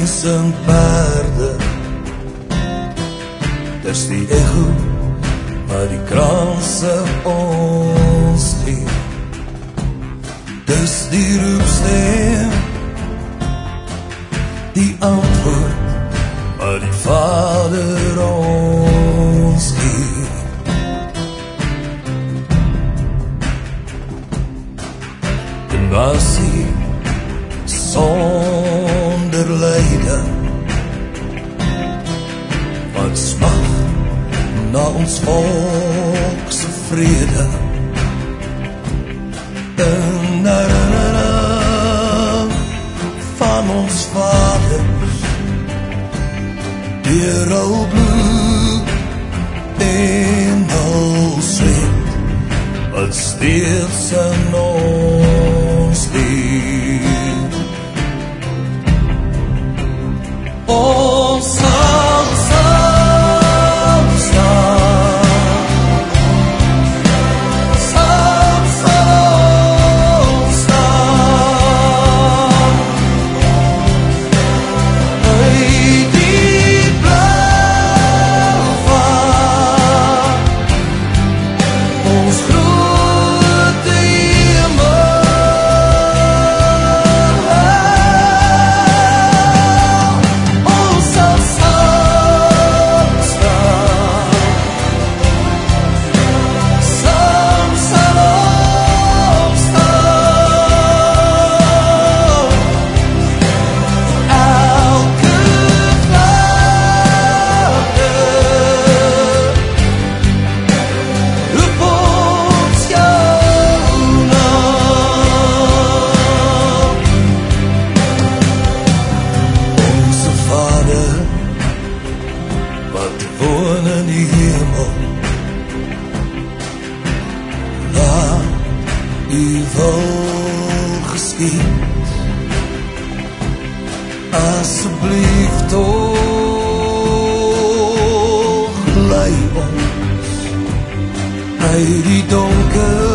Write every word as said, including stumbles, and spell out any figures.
sing perde. Dis die echo wat die kranse ons gee. Dis die roepstem, die antwoord wat die Vader ons gee. En was hy sonder lyding, wat smag na ons volkse vrede, en herinnering van ons vaders, deur al bloed en al sweet, wat steeds in ons leef. Ons sal saam staan, saam sal ons staan, uit die blauw vaart, ons grote hemel. Ons sal saam staan, saam sal ons staan, elke vlakte roep ons jou naam. Onze Vader, wat woon in die hemel, laat u wil geskied, asseblief toch lei ons uit die donker